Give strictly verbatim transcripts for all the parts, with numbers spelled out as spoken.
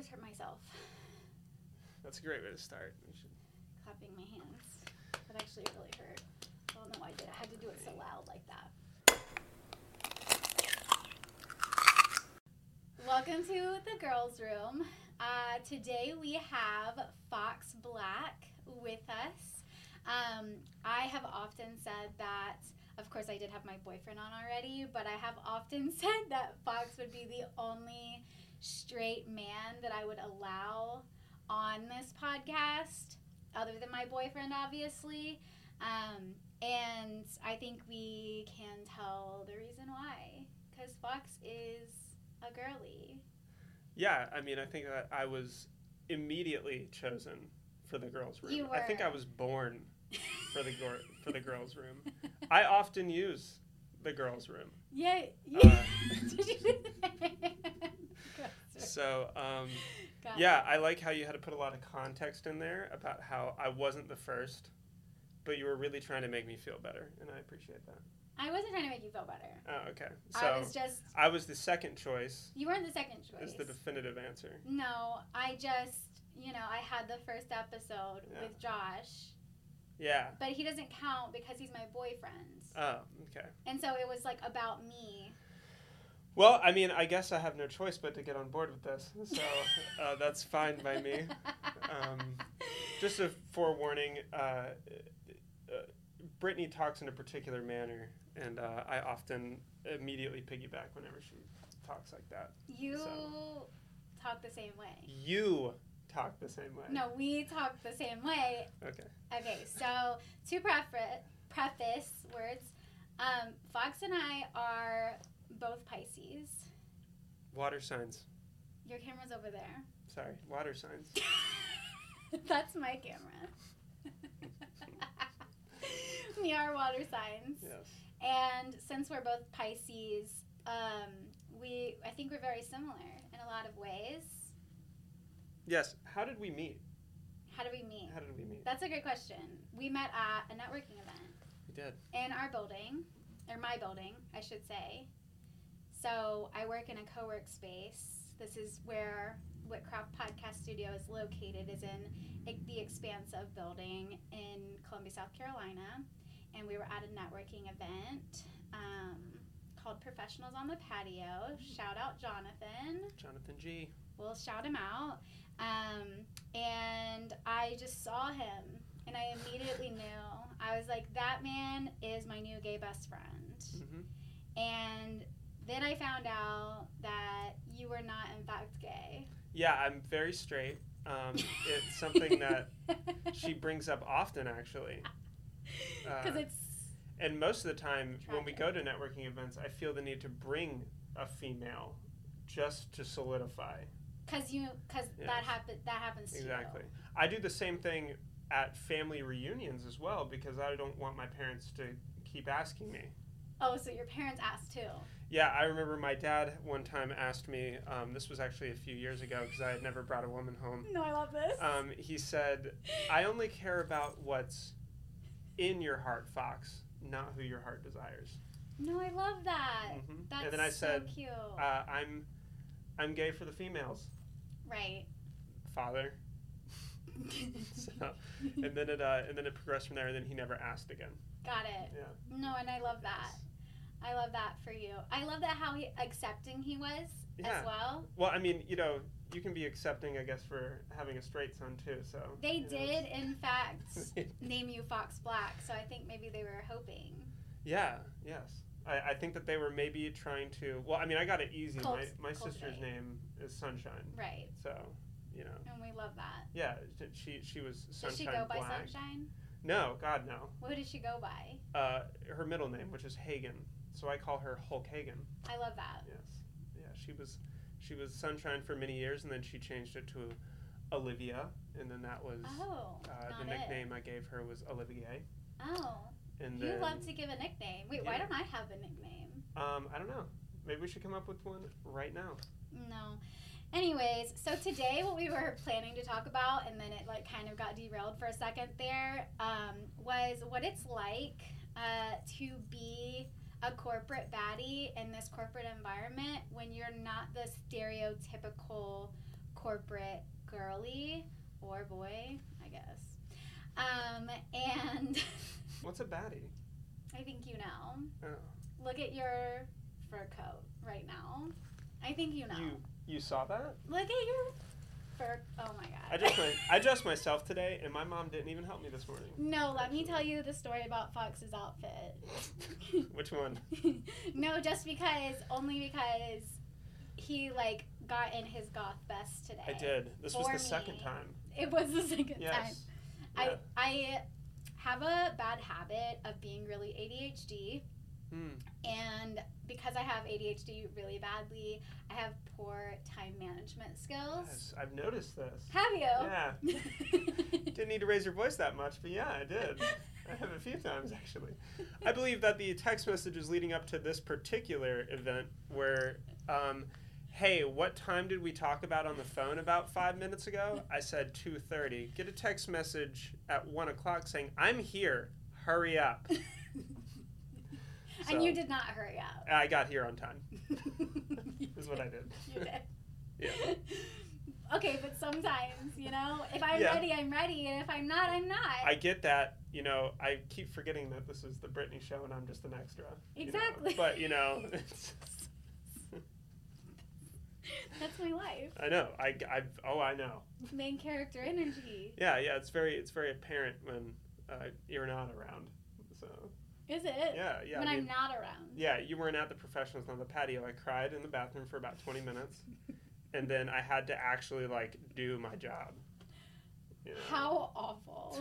just hurt myself. That's a great way to start. We should... Clapping my hands. That actually really hurt. I don't know why I did it. I had to do it so loud like that. Welcome to the girls' room. Uh, today we have Fox Black with us. Um, I have often said that, of course I did have my boyfriend on already, but I have often said that Fox would be the only straight man that I would allow on this podcast, other than my boyfriend, obviously. Um, and I think we can tell the reason why, because Fox is a girly. Yeah, I mean, I think that I was immediately chosen for the girls' room. You were. I think I was born for the gor- for the girls' room. I often use the girls' room. Yeah. You Uh, Did you So, um, Got yeah, I like how you had to put a lot of context in there about how I wasn't the first, but you were really trying to make me feel better, and I appreciate that. I wasn't trying to make you feel better. Oh, okay. So I was just... I was the second choice. You weren't the second choice. Is the definitive answer. No, I just, you know, I had the first episode Yeah. with Josh. Yeah. But he doesn't count because he's my boyfriend. Oh, okay. And so it was, like, about me. Well, I mean, I guess I have no choice but to get on board with this, so uh, that's fine by me. Um, just a forewarning, uh, uh, Brittany talks in a particular manner, and uh, I often immediately piggyback whenever she talks like that. You So. talk the same way. You talk the same way. No, we talk the same way. Okay. Okay, so to preface, preface words, um, Fox and I are both Pisces. Water signs. Your camera's over there. Sorry, water signs. That's my camera. We are water signs. Yes. And since we're both Pisces, um, we I think we're very similar in a lot of ways. Yes. How did we meet? How do we meet? How did we meet? That's a great question. We met at a networking event. We did. In our building, or my building, I should say. So I work in a co-work space. This is where Whitcraft Podcast Studio is located, is in the expansive building in Columbia, South Carolina. And we were at a networking event um, called Professionals on the Patio. Shout out Jonathan. Jonathan G. We'll shout him out. Um, and I just saw him, and I immediately knew. I was like, that man is my new gay best friend. Mm-hmm. And then I found out that you were not, in fact, gay. Yeah, I'm very straight. Um, it's something that she brings up often, actually. Because Uh, it's... And most of the time, when we tragic. go to networking events, I feel the need to bring a female just to solidify. Because you, because Yes. that, happen, that happens to Exactly. you. I do the same thing at family reunions as well, because I don't want my parents to keep asking me. Oh, so your parents asked, too. Yeah, I remember my dad one time asked me, um, this was actually a few years ago because I had never brought a woman home. No, I love this. Um, he said, I only care about what's in your heart, Fox, not who your heart desires. No, I love that. Mm-hmm. That's and then I so said, cute. uh, I'm, I'm gay for the females, Right. father. So, and then it, uh, and then it progressed from there. And then he never asked again. Got it. Yeah. No, and I love that. I love that for you. I love that how he, accepting he was Yeah. as well. Well, I mean, you know, you can be accepting, I guess, for having a straight son too. So They you know, did, it's- in fact, name you Fox Black. So I think maybe they were hoping. Yeah. Yes. I, I think that they were maybe trying to. Well, I mean, I got it easy. Cult- my my sister's cultivate. name is Sunshine. Right. So, you know. And we love that. Yeah. She she was Does Sunshine she go by Black. Sunshine? No, God no. What does she go by? Uh, her middle name, which is Hagen. So I call her Hulk Hagen. I love that. Yes. Yeah. She was she was Sunshine for many years, and then she changed it to Olivia, and then that was Oh, uh, not the it. nickname I gave her was Olivier. Oh. And You then, love to give a nickname. Wait, why Yeah. don't I have a nickname? Um, I don't know. Maybe we should come up with one right now. No. Anyways, so today what we were planning to talk about, and then it like kind of got derailed for a second there, um, was what it's like uh, to be a corporate baddie in this corporate environment when you're not the stereotypical corporate girly or boy, I guess. Um, and What's a baddie? I think you know. Oh. Look at your fur coat right now. I think you know. You you saw that? Look at your fur. Oh my god. I dressed my I dressed myself today, and my mom didn't even help me this morning. No, let me Actually. tell you the story about Fox's outfit. Which one? No, just because, only because he like got in his goth vest today. I did. This was For the second me. time. It was the second Yes. time. Yeah. I I have a bad habit of being really A D H D. Hmm. And because I have A D H D really badly, I have poor time management skills. Yes, I've noticed this. Have you? Yeah. Didn't need to raise your voice that much, but yeah, I did. I have a few times, actually. I believe that the text messages leading up to this particular event were, um, hey, what time did we talk about on the phone about five minutes ago? I said two thirty. Get a text message at one o'clock saying, I'm here. Hurry up. And So, you did not hurry up. I got here on time. Is what I did. You did. Yeah. Okay, but sometimes, you know, if I'm Yeah. ready, I'm ready, and if I'm not, I'm not. I get that. You know, I keep forgetting that this is the Britney show and I'm just an extra. you know. Exactly. But, you know, it's, That's my life. I know. I, I, oh, I know. Main character energy. Yeah, yeah. It's very, it's very apparent when uh, you're not around. So. Is it? Yeah, yeah. When I I'm mean, not around. Yeah, you weren't at the professionals on the patio. I cried in the bathroom for about twenty minutes, and then I had to actually like do my job. You know? How awful.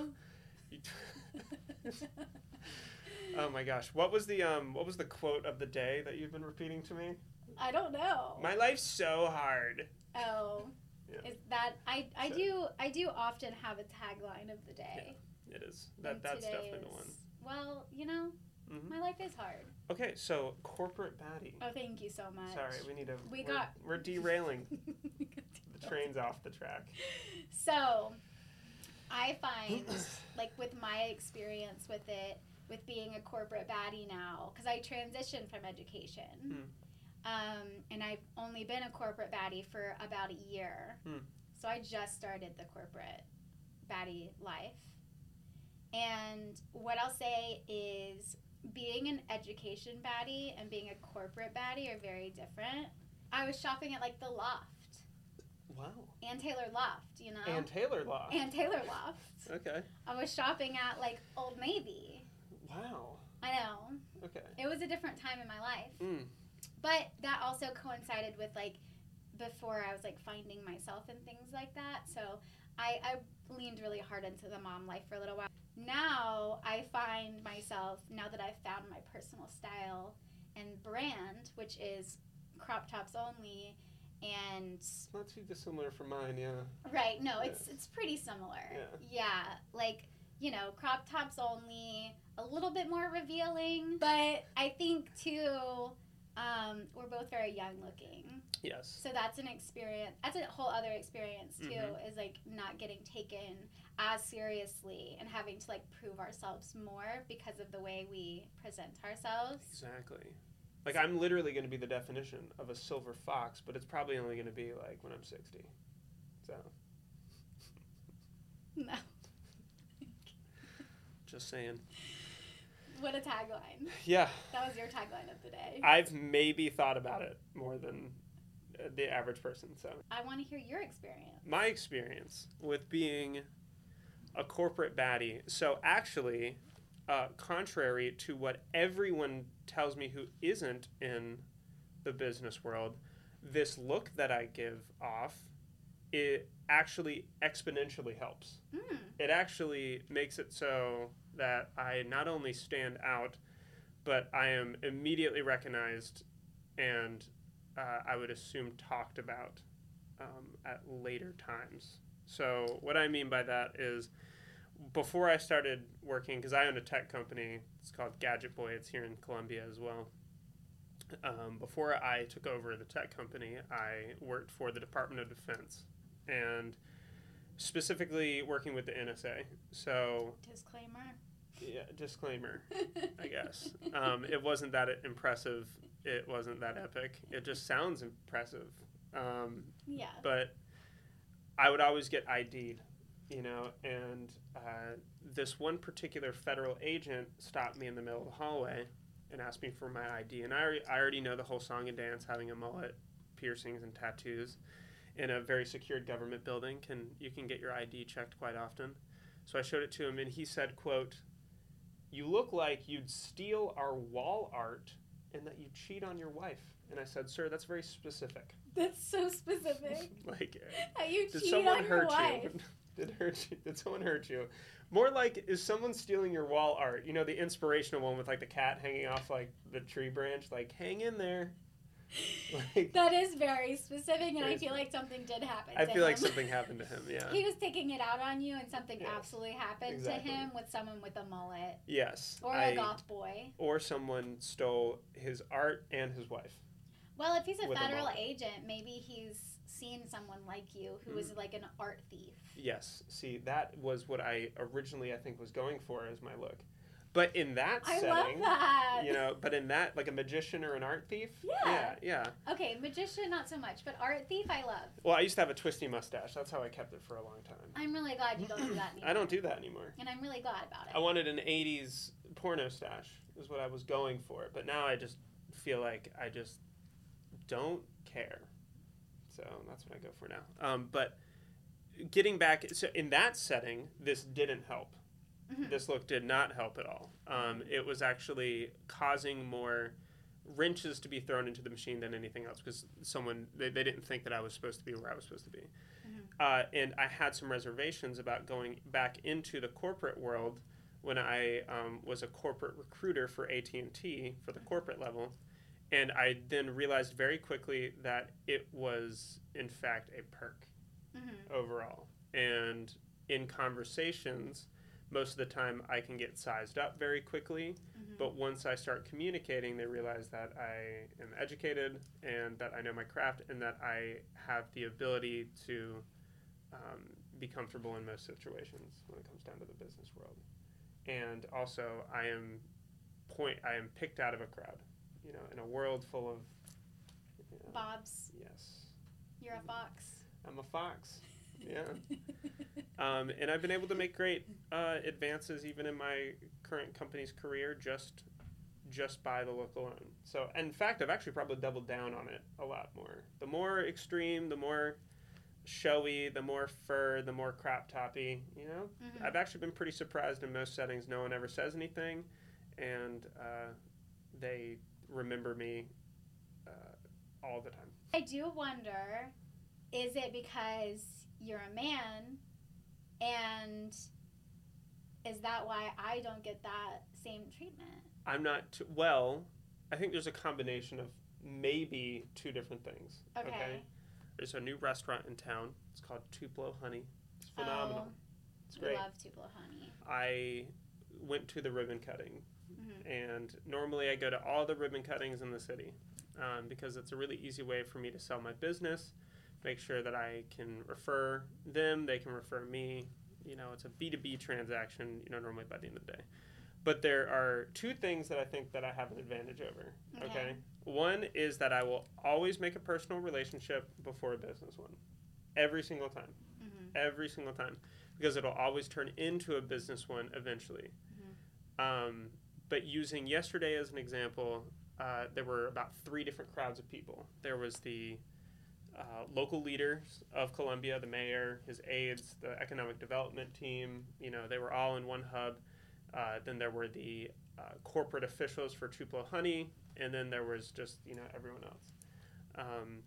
Oh my gosh, what was the um, what was the quote of the day that you've been repeating to me? I don't know. My life's so hard. Oh. Yeah. Is that I, I So- do I do often have a tagline of the day. It is. That And that's today definitely the is, one. Well, you know, hmm my life is hard. Okay, so corporate baddie. Oh, thank you so much. Sorry, we need to. We we're, got- We're derailing. The train's off the track. So, I find, like, with my experience with it, with being a corporate baddie now, because I transitioned from education, Hmm. um, and I've only been a corporate baddie for about a year. Hmm. So I just started the corporate baddie life. And what I'll say is being an education baddie and being a corporate baddie are very different. I was shopping at, like, the Loft. Wow. Ann Taylor Loft, you know? And Taylor Loft. Ann Taylor Loft. Okay. I was shopping at, like, Old Navy. Wow. I know. Okay. It was a different time in my life. Mm. But that also coincided with, like, before I was, like, finding myself and things like that. So I, I leaned really hard into the mom life for a little while. Now I find myself, now that I've found my personal style and brand, which is crop tops only, and It's not too dissimilar from mine, yeah. right, no, Yeah. it's it's pretty similar. Yeah. Yeah, like, you know, crop tops only, a little bit more revealing, but I think too, um, we're both very young looking. Yes. So that's an experience. That's a whole other experience too. Mhm. Is like not getting taken as seriously and having to like prove ourselves more because of the way we present ourselves. Exactly. Like, I'm literally going to be the definition of a silver fox, but it's probably only going to be, like, when I'm sixty. So, No, just saying. what a tagline. Yeah. That was your tagline of the day. I've maybe thought about it more than uh, the average person, so. I want to hear your experience. My experience with being a corporate baddie. So actually, uh, contrary to what everyone tells me who isn't in the business world, this look that I give off, it actually exponentially helps. Mm. It actually makes it so that I not only stand out, but I am immediately recognized and uh, I would assume talked about um, at later times. So what I mean by that is before I started working, because I own a tech company, it's called Gadget Boy, it's here in Columbia as well. Um, before I took over the tech company, I worked for the Department of Defense and specifically working with the N S A. So, Disclaimer. yeah, disclaimer, I guess. Um, it wasn't that impressive. It wasn't that epic. It just sounds impressive. Um, Yeah. but I would always get I D'd, you know, and uh, this one particular federal agent stopped me in the middle of the hallway and asked me for my I D. And I already, I already know the whole song and dance, having a mullet, piercings, and tattoos. In a very secured government building, can you can get your I D checked quite often. So I showed it to him, and he said, quote, "You look like you'd steal our wall art and that you cheat on your wife." And I said, "Sir, that's very specific." That's so specific. Like, How you did cheat someone on hurt your wife. you? Did hurt you? Did someone hurt you? More like, is someone stealing your wall art? You know, the inspirational one with like the cat hanging off like the tree branch, like hang in there. Like, that is very specific, and very I feel like something did happen I to feel him. like something happened to him. Yeah. He was taking it out on you, and something Yes, absolutely happened exactly. to him with someone with a mullet. Yes. Or I, a goth boy. Or someone stole his art and his wife. Well, if he's a With a federal mullet. agent, maybe he's seen someone like you who was like an art thief. Yes. See, that was what I originally, I think, was going for as my look. But in that I setting, love that. you know, but in that, like a magician or an art thief, Yeah. yeah, yeah. Okay, magician not so much, but art thief I love. Well, I used to have a twisty mustache. That's how I kept it for a long time. I'm really glad you don't do that anymore. I don't do that anymore. And I'm really glad about it. I wanted an eighties porno stash, is what I was going for. But now I just feel like I just don't care. So that's what I go for now. Um, but getting back, so in that setting, this didn't help. Mhm. This look did not help at all. Um, it was actually causing more wrenches to be thrown into the machine than anything else because someone, they, they didn't think that I was supposed to be where I was supposed to be. Mhm. Uh, and I had some reservations about going back into the corporate world when I um, was a corporate recruiter for A T and T for the corporate level. And I then realized very quickly that it was, in fact, a perk Mhm. overall. And in conversations, most of the time I can get sized up very quickly. Mhm. But once I start communicating, they realize that I am educated and that I know my craft and that I have the ability to um, be comfortable in most situations when it comes down to the business world. And also, I am point. I am picked out of a crowd. You know, in a world full of you know, Bob's, yes, you're a fox. I'm a fox. Yeah. Um, and I've been able to make great uh, advances even in my current company's career just just by the look alone. So, in fact, I've actually probably doubled down on it a lot more. The more extreme, the more showy, the more fur, the more crop toppy, you know? Mhm. I've actually been pretty surprised in most settings. No one ever says anything, and uh, they remember me uh, all the time. I do wonder, is it because you're a man, and is that why I don't get that same treatment? I'm not too, well, I think there's a combination of maybe two different things. Okay. There's a new restaurant in town. It's called Tupelo Honey. It's phenomenal. Oh, It's I great. love Tupelo honey. I went to the ribbon cutting, Mhm. and normally I go to all the ribbon cuttings in the city um, because it's a really easy way for me to sell my business, make sure that I can refer them, they can refer me. You know, it's a B two B transaction, you know, normally by the end of the day. But there are two things that I think that I have an advantage over, okay? Okay. One is that I will always make a personal relationship before a business one. Every single time. Mhm. Every single time. Because it'll always turn into a business one eventually. Mhm. Um, but using yesterday as an example, uh, there were about three different crowds of people. There was the uh, local leaders of Columbia, the mayor, his aides, the economic development team. You know, they were all in one hub. Uh, then there were the uh, corporate officials for Tupelo Honey, and then there was just, you know, everyone else. Um,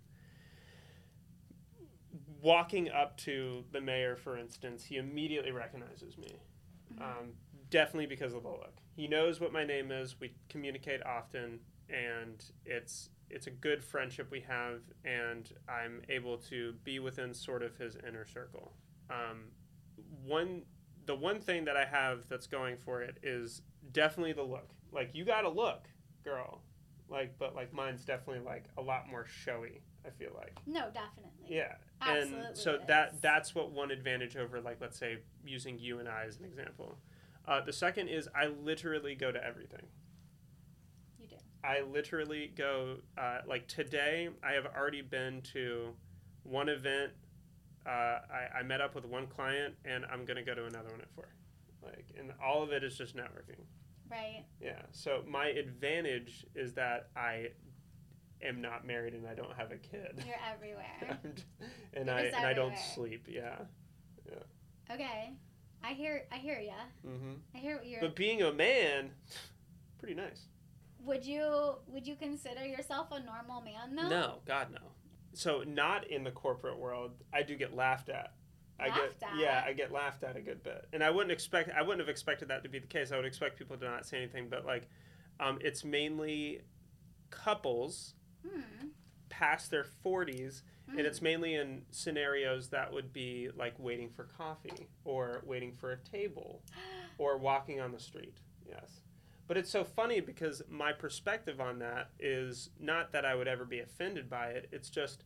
walking up to the mayor, for instance, he immediately recognizes me. Mhm. Um, definitely because of the look. He knows what my name is. We communicate often, and it's it's a good friendship we have, and I'm able to be within sort of his inner circle. Um, one the one thing that I have that's going for it is definitely the look. Like, you got to look, girl. Like, but like mine's definitely like a lot more showy, I feel like. No, definitely. Yeah. Absolutely And so it that is. that's what one advantage over, like, let's say using you and I as an example. Uh, the second is I literally go to everything. You do. I literally go, uh, like today, I have already been to one event uh, I, I met up with one client and I'm going to go to another one at four. Like, and all of it is just networking. Right. Yeah. So my advantage is that I am not married and I don't have a kid. You're everywhere. and You're I just and I don't everywhere. sleep. Yeah. Yeah. Okay. I hear I hear ya. Mm-hmm. I hear what you're. But being a man, pretty nice. Would you would you consider yourself a normal man though? No, God no. So not in the corporate world. I do get laughed at. I Laughed get at? yeah, I get laughed at a good bit, and I wouldn't expect I wouldn't have expected that to be the case. I would expect people to not say anything, but like, um, it's mainly couples Hmm. past their forties, Hmm. and it's mainly in scenarios that would be like waiting for coffee or waiting for a table or walking on the street. Yes. But it's so funny because my perspective on that is not that I would ever be offended by it. It's just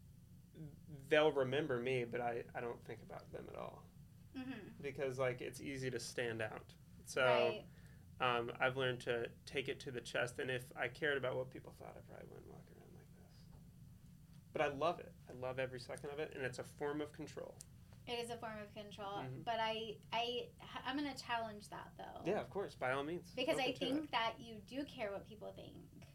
they'll remember me, but I, I don't think about them at all. Mm-hmm. Because, like, it's easy to stand out. So Right. um, I've learned to take it to the chest. And if I cared about what people thought, I probably wouldn't walk around like this. But I love it. I love every second of it. And it's a form of control. It is a form of control, Mhm. but I I I'm gonna challenge that though. Yeah, of course, by all means. Because I Open to think it. that you do care what people think.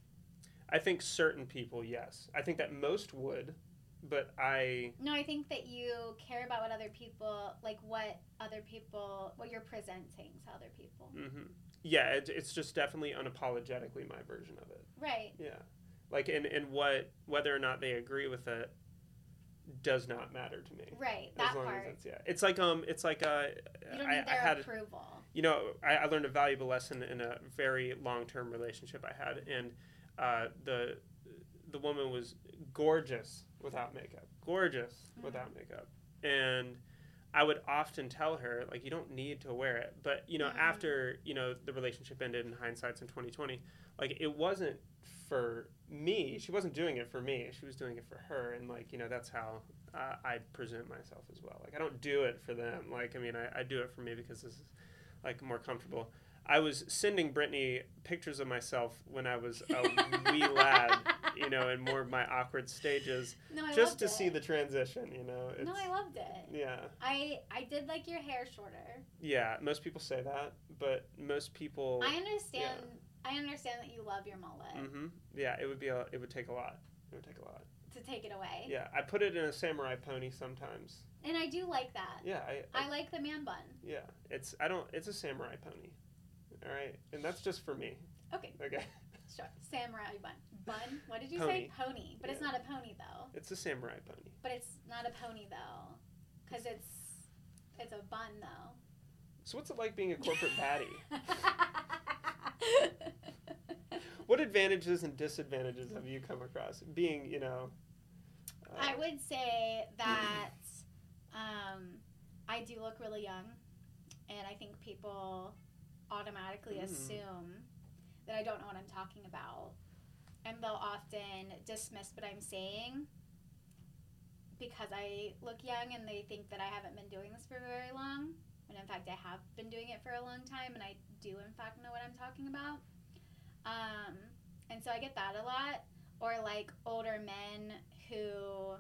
I think certain people, yes. I think that most would, but I... No, I think that you care about what other people, like what other people, what you're presenting to other people. Mm-hmm. Yeah, it, it's just definitely unapologetically my version of it. Right. Yeah. Like, and, and what, whether or not they agree with it does not matter to me. Right. As That long part. as it's, yeah. It's like, um, it's like, uh, You don't I, need I their had, approval. you know, I, I learned a valuable lesson in a very long-term relationship I had, and uh, the the woman was gorgeous without makeup, gorgeous Mhm. without makeup, and I would often tell her, like, you don't need to wear it, but you know, Mhm. after you know the relationship ended, in hindsight's in twenty twenty, like it wasn't for me. She wasn't doing it for me. She was doing it for her, and like you know, that's how uh, I present myself as well. Like I don't do it for them. Like I mean, I, I do it for me because this is like more comfortable. I was sending Brittany pictures of myself when I was a wee lad, you know, in more of my awkward stages, No, I just loved to it. see the transition, you know. It's, No, I loved it. yeah, I I did like your hair shorter. yeah. Most people say that, but most people. I understand. I understand that you love your mullet. Mm-hmm. Yeah, it would be a. It would take a lot. It would take a lot. To take it away. Yeah, I put it in a samurai pony sometimes. And I do like that. Yeah, I. I, I like the man bun. yeah, it's. I don't. It's a samurai pony. All right, and that's just for me. Okay. Okay. Sure. Samurai bun. Bun? What did you Pony. say? Pony. But it's Yeah. not a pony though. It's a samurai pony. But it's not a pony though. Because it's it's a bun though. So what's it like being a corporate baddie? What advantages and disadvantages have you come across being, you know? Uh, I would say that um, I do look really young, and I think people automatically Mm. assume that I don't know what I'm talking about, and they'll often dismiss what I'm saying because I look young, and they think that I haven't been doing this for very long, when in fact I have been doing it for a long time, and I do in fact know what I'm talking about. Um, and so I get that a lot. Or like older men who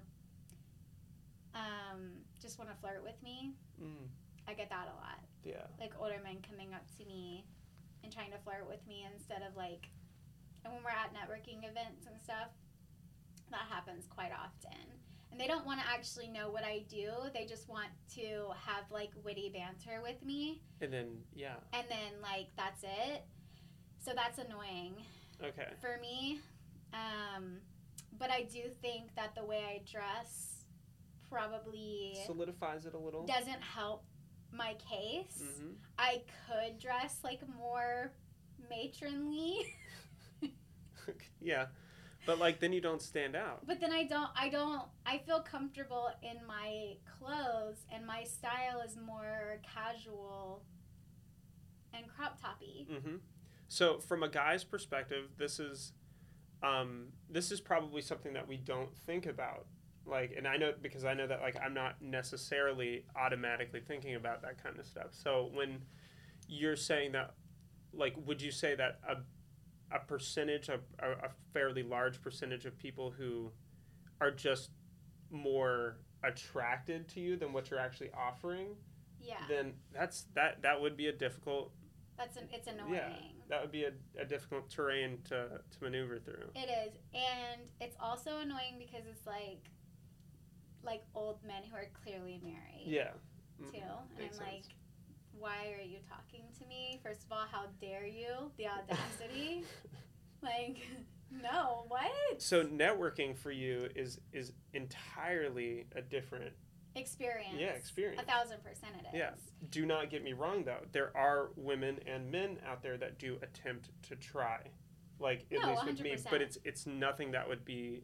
um, just want to flirt with me. Mm, I get that a lot. yeah. Like older men coming up to me and trying to flirt with me instead of like, and when we're at networking events and stuff, that happens quite often. And they don't want to actually know what I do. They just want to have like witty banter with me. And then, yeah. And then like, that's it. So that's annoying Okay. for me. Um, but I do think that the way I dress probably Solidifies it a little. doesn't help my case. Mm-hmm. I could dress like more matronly, Yeah. But like then you don't stand out. but then I don't, I don't, I feel comfortable in my clothes, and my style is more casual and crop toppy. Mm-hmm. So from a guy's perspective, this is um, this is probably something that we don't think about. Like, and I know because I know that like I'm not necessarily automatically thinking about that kind of stuff. So when you're saying that, like, would you say that a a percentage, a, a fairly large percentage of people who are just more attracted to you than what you're actually offering, Yeah. then that's that that would be a difficult. That's an, it's annoying. Yeah, that would be a, a difficult terrain to, to maneuver through. It is, and it's also annoying because it's like, like old men who are clearly married. Yeah. Too, Mm-hmm. and Makes I'm sense. like, why are you talking to me? First of all, how dare you? The audacity. Like, no, what? So networking for you is is entirely a different Experience. yeah experience. A thousand percent it is. Yeah. Do not get me wrong though. There are women and men out there that do attempt to try, like at No, least with one hundred me. percent. But it's it's nothing that would be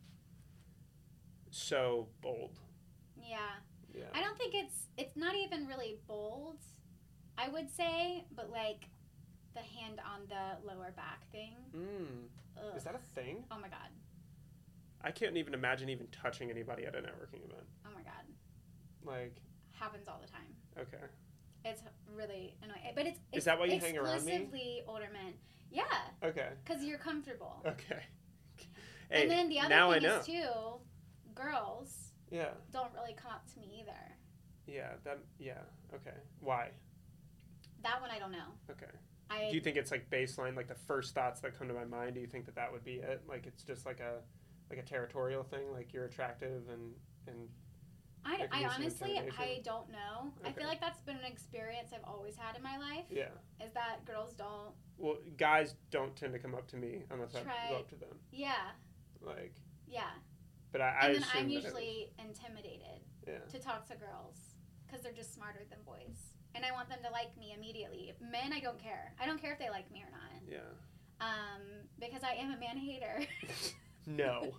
so bold. Yeah. Yeah. I don't think it's it's not even really bold, I would say, but like the hand on the lower back thing. Mm. Ugh. Is that a thing? Oh my god. I can't even imagine even touching anybody at a networking event. Oh my god. Like, Happens all the time. okay. It's really annoying. But it's, it's Is that why you hang around me? exclusively older men. Yeah, Okay. because you're comfortable. Okay. Hey, And then the other now thing I know. is too, girls Yeah. don't really come up to me either. Yeah. That. Yeah. Okay. Why? That one I don't know. Okay. I Do you think it's like baseline, like the first thoughts that come to my mind? Do you think that that would be it? Like it's just like a, like a territorial thing. Like you're attractive and and. I, there could I be some honestly I intimidation? don't know. I Okay. feel like that's been an experience I've always had in my life. Yeah. Is that girls don't. Well, guys don't tend to come up to me unless I Try- go up to them. Yeah. Like, Yeah. but I, I And then assume I'm that it usually intimidated was- to talk to girls because they're just smarter than boys, and I want them to like me immediately. Men, I don't care. I don't care if they like me or not. yeah. Um, because I am a man hater. Yeah. No.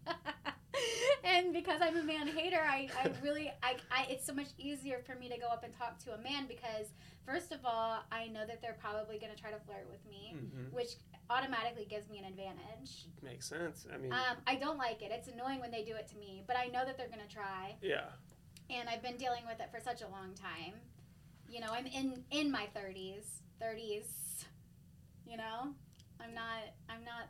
And because I'm a man hater, I, I really I, I it's so much easier for me to go up and talk to a man because first of all, I know that they're probably gonna try to flirt with me, Mm-hmm. which automatically gives me an advantage. Makes sense. I mean, Um, I don't like it. It's annoying when they do it to me, but I know that they're gonna try. yeah. And I've been dealing with it for such a long time. You know, I'm in in my thirties, thirties. You know, I'm not I'm not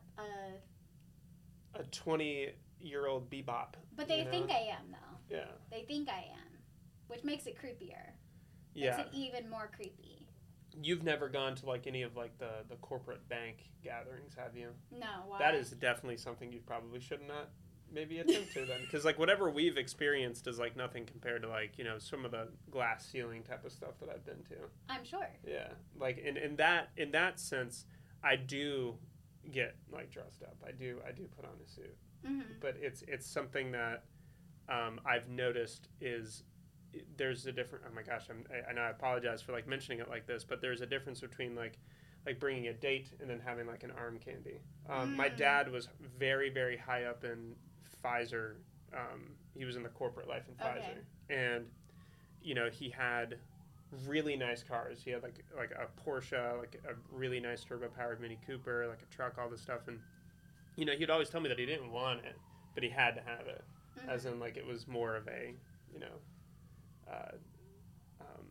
a. A twenty-year-old bebop. But they you know? think I am though. Yeah. They think I am, which makes it creepier. Yeah. Makes it even more creepy. You've never gone to like any of like the the corporate bank gatherings, have you? No, why? That is definitely something you probably should not maybe attempt to then, because like whatever we've experienced is like nothing compared to like you know some of the glass ceiling type of stuff that I've been to. I'm sure. Yeah, like in in that in that sense, I do get like dressed up. I do I do put on a suit, hmm but it's it's something that um, I've noticed is there's a different. Oh my gosh, I'm, I, I know I apologize for like mentioning it like this, but there's a difference between like like bringing a date and then having like an arm candy. Um, My Mm. dad was very very high up in Pfizer. Um, he was in the corporate life in Okay. Pfizer, and you know he had really nice cars. He had like like a Porsche, like a really nice turbo powered Mini Cooper, like a truck, all this stuff, and you know he'd always tell me that he didn't want it, but he had to have it, Mhm. as in like it was more of a you know. Uh, um,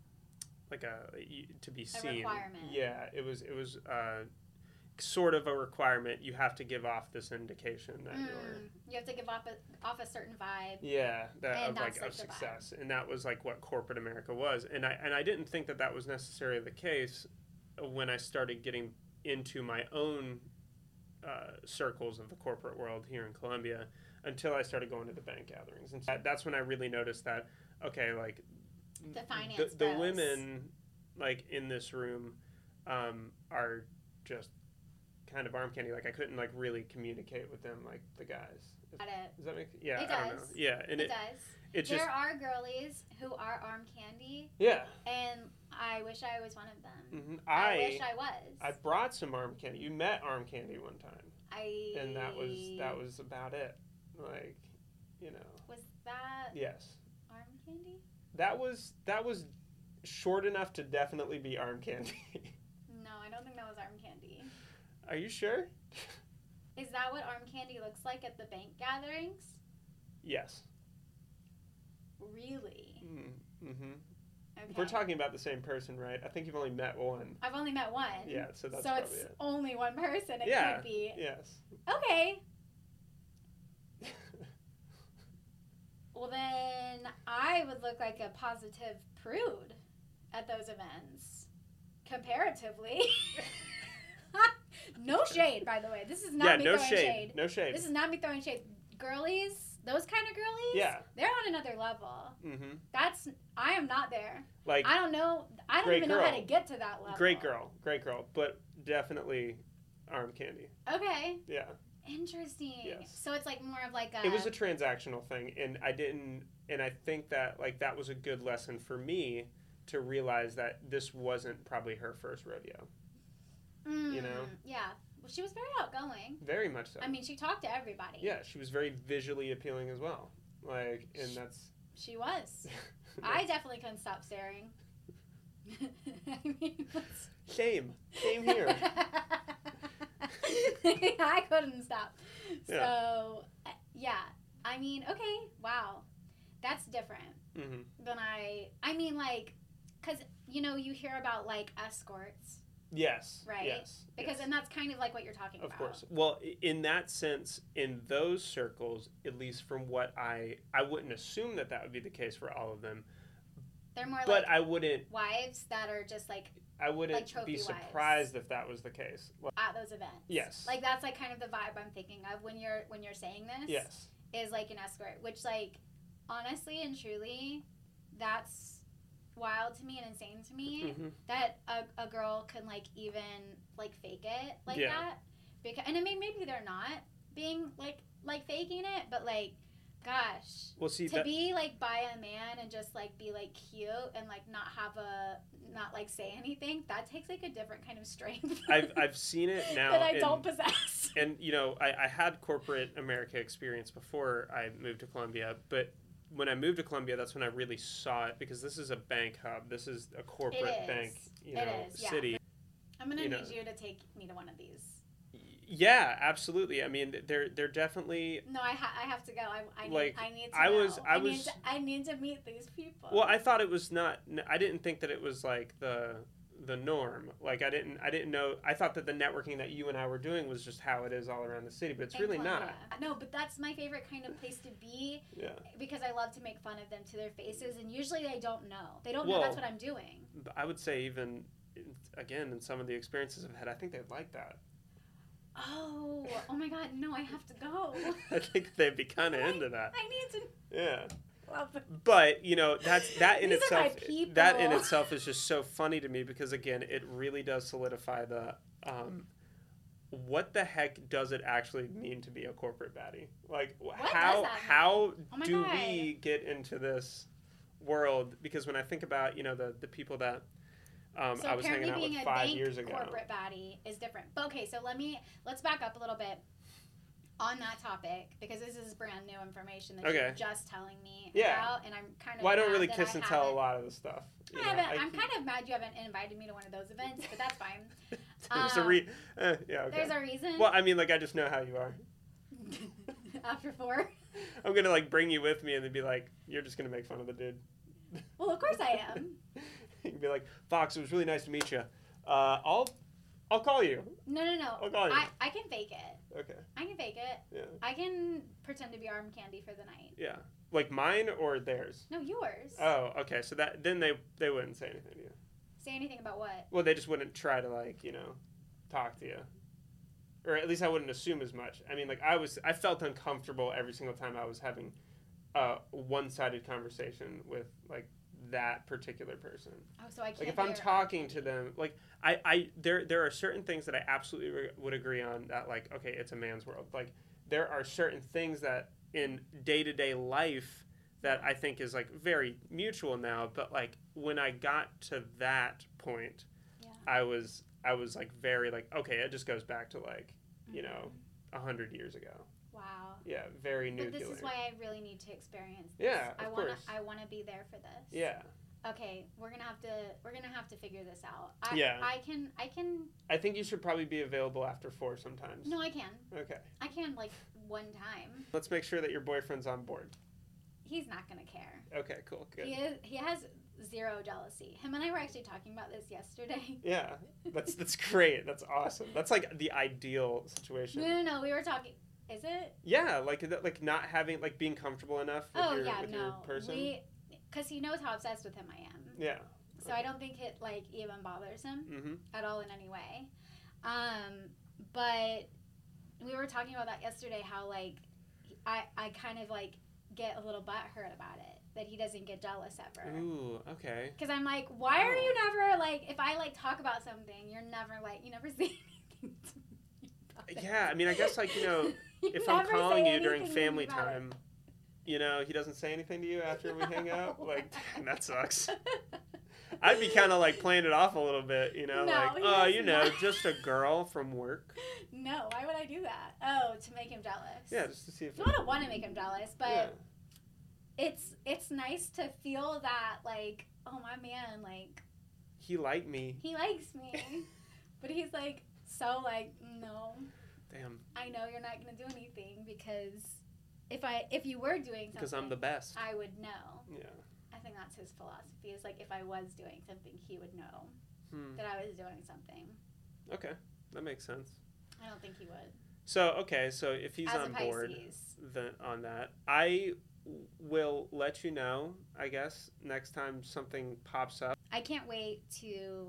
like a y- to be seen. requirement. Yeah, it was it was uh, sort of a requirement. You have to give off this indication that you're Mm. You have to give off a, off a certain vibe. yeah that And of like that's, of like, the vibe. success, and that was like what corporate America was. And I and I didn't think that that was necessarily the case when I started getting into my own uh, circles of the corporate world here in Columbia until I started going to the bank gatherings, and that, that's when I really noticed that okay, like The finance the, the bros. women like in this room um, are just kind of arm candy. Like I couldn't like really communicate with them like the guys. Got it. Does that make yeah? It I don't know. does. Yeah, and It, it, does. it's There just are girlies who are arm candy, yeah. and I wish I was one of them. hmm I, I wish I was. I brought some arm candy. You met arm candy one time, I and that was that was about it. Like, you know. Was that Yes, arm candy? that was that was short enough to definitely be arm candy. No, I don't think that was arm candy. Are you sure? Is that what arm candy looks like at the bank gatherings? Yes. Really? Mm-hmm. Okay. We're talking about the same person, right? I think you've only met one. I've only met one. Yeah, so that's so probably it's it. only one person. It Yeah. could be. Yes. Okay. Well then, I would look like a positive prude at those events, comparatively. No shade, by the way. This is not yeah, me no throwing shade. shade. No shade. This is not me throwing shade. Girlies, those kind of girlies, Yeah. they're on another level. Mm-hmm. That's, I am not there. Like, I don't know, I don't great even know how girl. to get to that level. great girl. Great girl. But definitely arm candy. Okay. Yeah. Interesting. Yes. So it's like more of like a... It was a transactional thing, and I didn't, and I think that, like, that was a good lesson for me to realize that this wasn't probably her first rodeo. Mm, you know? Yeah. Well, she was very outgoing. Very much so. I mean, she talked to everybody. Yeah, she was very visually appealing as well. Like, and that's... She was. I definitely couldn't stop staring. I mean, that's... Same. Same here. I couldn't stop. Yeah. So, uh, yeah. I mean, okay, wow. That's different Mm-hmm. than I... I mean, like, because, you know, you hear about, like, escorts. Yes. Right? Yes. Because, yes. and that's kind of like what you're talking Of about. course. Well, i- in that sense, in those circles, at least from what I... I wouldn't assume that that would be the case for all of them. They're more But like I wouldn't... wives that are just, like, I wouldn't Like trophy be wives. surprised if that was the case. Like, at those events. yes. Like, that's, like, kind of the vibe I'm thinking of when you're when you're saying this. Yes. Is, like, an escort. Which, like, honestly and truly, that's wild to me and insane to me. Mm-hmm. That a, a girl can, like, even, like, fake it like Yeah. that. Because, and I mean, maybe they're not being, like, like faking it, but, like, gosh. Well, see, to that, be, like, by a man and just, like, be, like, cute and, like, not have a, not, like, say anything, that takes, like, a different kind of strength. I've, I've seen it now. that I in- don't possess. And, you know, I, I had corporate America experience before I moved to Columbia, but when I moved to Columbia, that's when I really saw it, because this is a bank hub. This is a corporate It is. bank, you It know, is, yeah. city. I'm going to you need know. you to take me to one of these. Yeah, absolutely. I mean, they're they're definitely... No, I, ha- I have to go. I, I, need, Like, I need to I know. was- I need was- to, I need to meet these people. Well, I thought it was not... I didn't think that it was, like, the the norm. Like, I didn't I didn't know... I thought that the networking that you and I were doing was just how it is all around the city, but it's In really Columbia. not. No, but that's my favorite kind of place to be Yeah. because I love to make fun of them to their faces, and usually they don't know. They don't Well, know that's what I'm doing. But I would say even, again, in some of the experiences I've had, I think they'd like that. Oh, oh my God, no, I have to go. I think they'd be kind of into that. I need to Yeah. love them. But, you know, that's that in These are my itself people. that in itself is just so funny to me, because again, it really does solidify the um what the heck does it actually mean to be a corporate baddie? Like What how does that mean? how Oh my do God. we get into this world? Because when I think about, you know, the the people that um, So I was hanging apparently out being with a five bank years ago. corporate baddie is different. But okay, so let me let's back up a little bit on that topic, because this is brand new information that Okay. you're just telling me Yeah. about, and I'm kind of Well, I don't mad really that kiss I and tell a haven't- lot of the stuff. I you know. haven't, I I'm keep- kind of mad you haven't invited me to one of those events, but that's fine. There's a Um, re- eh, yeah, okay. There's a reason. Well, I mean, like, I just know how you are. After four. I'm gonna like bring you with me and then be like, you're just gonna make fun of the dude. Well, of course I am. You can be like, Fox, it was really nice to meet you. Uh, I'll, I'll call you. No, no, no. I'll call you. I, I can fake it. Okay. I can fake it. Yeah. I can pretend to be arm candy for the night. Yeah. Like mine or theirs? No, yours. Oh, okay. So that then they they wouldn't say anything to you. Say anything about what? Well, they just wouldn't try to like you know, talk to you. Or at least I wouldn't assume as much. I mean, like I was, I felt uncomfortable every single time I was having a one-sided conversation with like that particular person. Oh, so I can't. Like if be I'm your- talking to them, like I, I there there are certain things that I absolutely re- would agree on that like okay, it's a man's world. Like there are certain things that in day-to-day life that I think is like very mutual now, but like when I got to that point, Yeah. I was I was like very like okay, it just goes back to like, you know, Mhm. a hundred years ago. Wow. Yeah, very But nuclear. this is why I really need to experience this. Yeah, I of wanna course. I wanna be there for this. Yeah. Okay, we're gonna have to we're gonna have to figure this out. I, Yeah. I can I can I think you should probably be available after four sometimes. no I can. Okay. I can like one time. Let's make sure that your boyfriend's on board. He's not gonna care. Okay, cool, good. He is he has zero jealousy. Him and I were actually talking about this yesterday. Yeah, that's that's great. That's awesome. That's like the ideal situation. No no no, we were talking is it? Yeah, like that- like not having like being comfortable enough with Oh your yeah, with no. your person. We because he knows how obsessed with him I am. Yeah. So I don't think it like even bothers him Mm-hmm. at all in any way. Um, but we were talking about that yesterday. How like I I kind of like get a little butthurt about it that he doesn't get jealous ever. Ooh, okay. Because I'm like, why are you never like if I like talk about something, you're never like you never say anything to me about it. Yeah, I mean, I guess like you know, You if I'm never calling say you during anything to me family about it. time, you know, he doesn't say anything to you after we hang out. No. Like, dang, that sucks. I'd be kind of like playing it off a little bit, you know, No, like, he oh, does you know, not. just a girl from work. No, why would I do that? Oh, to make him jealous. Yeah, just to see if. No, I don't want to make him jealous, but Yeah. it's it's nice to feel that like, oh my man, like He liked me. he likes me, but he's like so like no, Damn. I know you're not gonna do anything because if I if you were doing something, Because I'm the best. I would know. Yeah. I think that's his philosophy. Is like if I was doing something, he would know Hmm. that I was doing something. Okay, that makes sense. I don't think he would. So okay, so if he's As on a board Pisces. the, on that, I w- will let you know. I guess next time something pops up. I can't wait to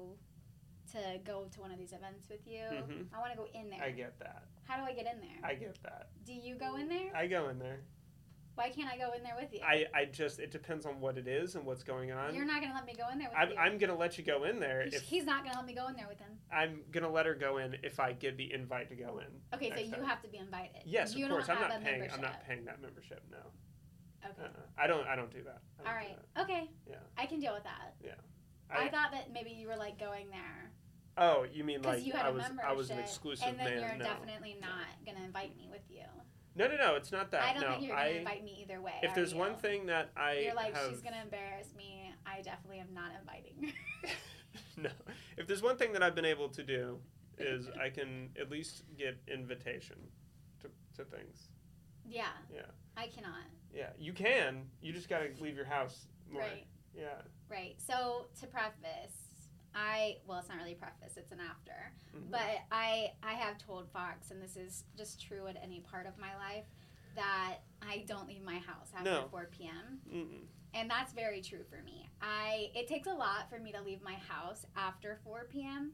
to go to one of these events with you. Mhm. I want to go in there. I get that. How do I get in there? I get that. Do you go in there? I go in there. Why can't I go in there with you? I, I just it depends on what it is and what's going on. You're not gonna let me go in there with I'm, you. I'm gonna let you go in there He's- if He's not gonna let me go in there with him. I'm gonna let her go in if I get the invite to go in. Okay, so next you time. have to be invited. Yes, you of course. Don't I'm have not a paying. Membership. I'm not paying that membership. No. Okay. Uh-uh. I don't. I don't do that. I don't All do right. that. Okay. Yeah. I can deal with that. I, I, thought that maybe you were like going there oh, you mean because like you had I a was membership, I was an exclusive and then man? you're no. definitely not gonna invite me with you. No, no, no. It's not that. I don't no, think you're gonna I, invite me either way. if are there's you? one thing that I you're like have, she's gonna embarrass me. I definitely am not inviting her. no. If there's one thing that I've been able to do is I can at least get invitation to to things. Yeah. Yeah. I cannot. Yeah, you can. You just gotta leave your house more. Right. Yeah. Right. So to preface, I well, it's not really preface; it's an after. Mhm. But I I have told Fox, and this is just true at any part of my life, that I don't leave my house after No. four p.m. Mm-mm. And that's very true for me. I it takes a lot for me to leave my house after four p.m.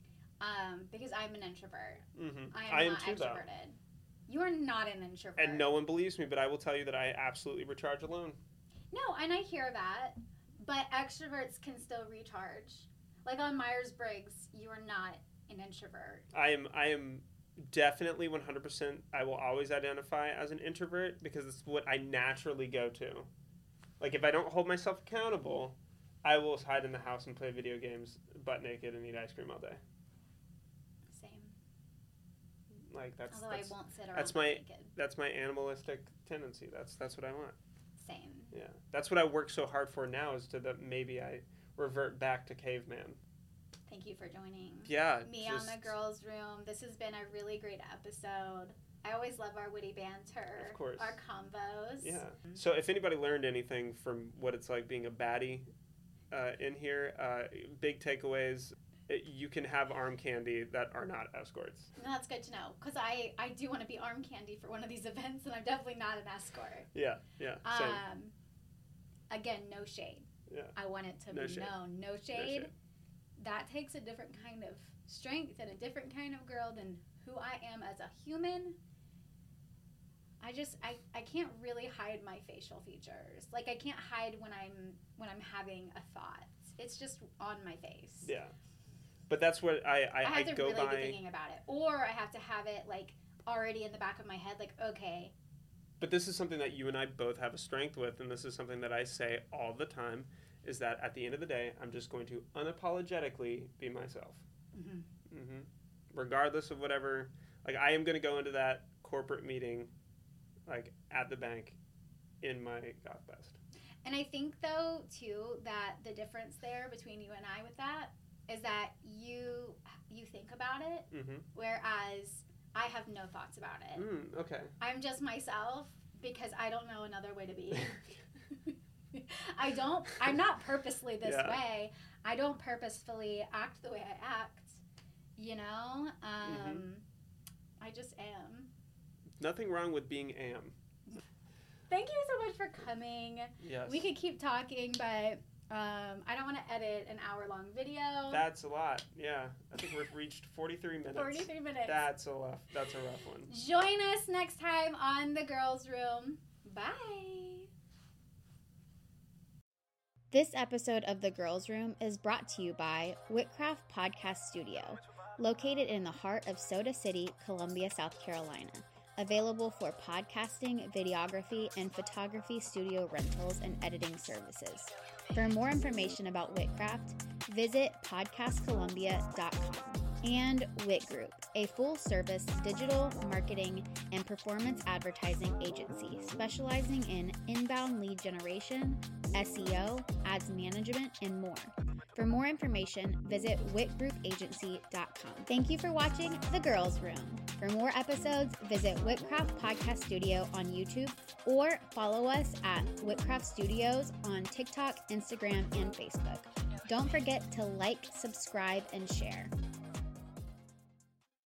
Um, because I'm an introvert. Mm-hmm. I am I am not too, though. extroverted. You are not an introvert. And no one believes me, but I will tell you that I absolutely recharge alone. No, and I hear that, but extroverts can still recharge. Like on Myers-Briggs, you are not an introvert. I am. I am definitely one hundred percent. I will always identify as an introvert because it's what I naturally go to. Like if I don't hold myself accountable, I will hide in the house and play video games butt naked and eat ice cream all day. Same. Like that's Although that's, I won't sit around that's my- naked. that's my animalistic tendency. That's that's what I want. Same. Yeah, that's what I work so hard for now is to that maybe I revert back to caveman. Thank you for joining Yeah, me just, on the girls' room. This has been a really great episode. I always love our witty banter, Of course. our combos. Yeah. So if anybody learned anything from what it's like being a baddie uh, in here, uh, big takeaways. It, you can have arm candy that are not escorts. No, that's good to know because I, I do want to be arm candy for one of these events, and I'm definitely not an escort. Yeah, yeah, same. Um, again, no shade. Yeah. I want it to No be shade. known. No No shade. shade. That takes a different kind of strength and a different kind of girl than who I am as a human. I just I, I can't really hide my facial features. Like I can't hide when I'm when I'm having a thought. It's just on my face. Yeah. But that's what I, I, I have I to go really by. be thinking about it. Or I have to have it like already in the back of my head, like, okay. But this is something that you and I both have a strength with, and this is something that I say all the time, is that at the end of the day, I'm just going to unapologetically be myself. Mm-hmm. Mm-hmm. Regardless of whatever, like I am going to go into that corporate meeting, like at the bank, in my goth vest. And I think though too that the difference there between you and I with that is that you you think about it, Mm-hmm. whereas I have no thoughts about it. Mm, okay. I'm just myself because I don't know another way to be. I don't. I'm not purposely this Yeah. way. I don't purposefully act the way I act. You know. Um, Mhm. I just am. Nothing wrong with being am. Thank you so much for coming. Yes. We could keep talking, but um, I don't want to edit an hour-long video. That's a lot. Yeah. I think we've reached forty-three minutes. forty-three minutes. That's a rough, that's a rough one. Join us next time on The Girls Room. Bye. This episode of The Girls Room is brought to you by Whitcraft Podcast Studio, located in the heart of Soda City, Columbia, South Carolina. Available for podcasting, videography, and photography studio rentals and editing services. For more information about Whitcraft, visit podcast columbia dot com. And Whit Group, a full-service digital marketing and performance advertising agency specializing in inbound lead generation, S E O, ads management, and more. For more information, visit whit group agency dot com. Thank you for watching The Girls Room. For more episodes, visit Whitcraft Podcast Studio on YouTube or follow us at Whitcraft Studios on TikTok, Instagram, and Facebook. Don't forget to like, subscribe, and share.